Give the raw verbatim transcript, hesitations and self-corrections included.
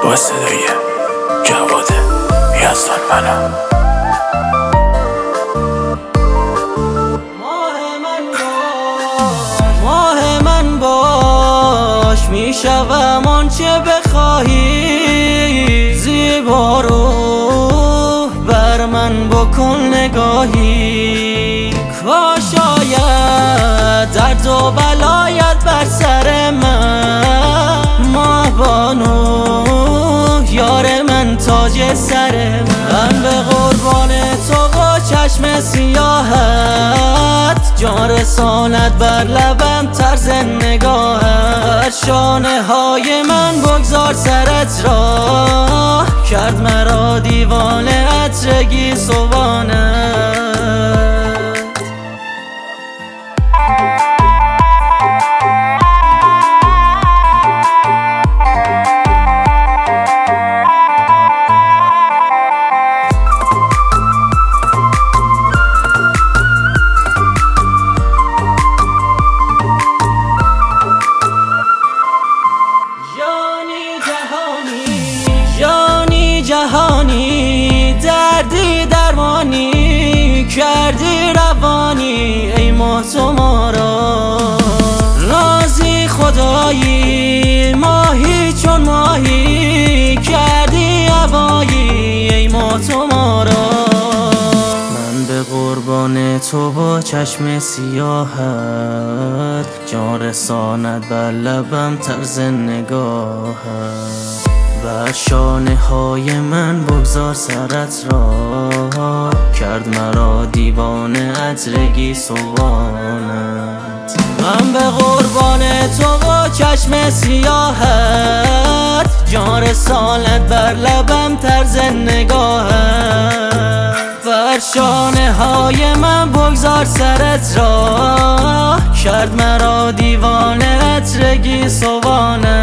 با صدای جواد یزدان منم. ماه من باش میشوم آنچه بخواهی، زیبا رو بر من بکن نگاهی. کاش آید درد و بلایت بر سر من، ماه بانو یار من تاج سر من. به قربان تو و چشم سیاهت، جان رساند بر لبم طرز نگاهت. شانه های من بگذار سرت را، کرد مرا دیوانه عطر گیسوانت. جهانی دردی درمانی کردی روانی، ای ماه تو ما را رازی خدایی. ماهی چون ماهی کردی هوایی، ای ماه تو ما را. من به قربان تو با چشم سیاهت، جان رساند بر لبم طرز نگاهت. بر شانه های من بگذار سرت را، کرد مرا دیوانه عطر گیسوانت. من به قربان تو و چشم سیاهت، جان رسالت بر لبم طرز نگاهت. بر شانه های من بگذار سرت را، کرد مرا دیوانه عطر گیسوانت.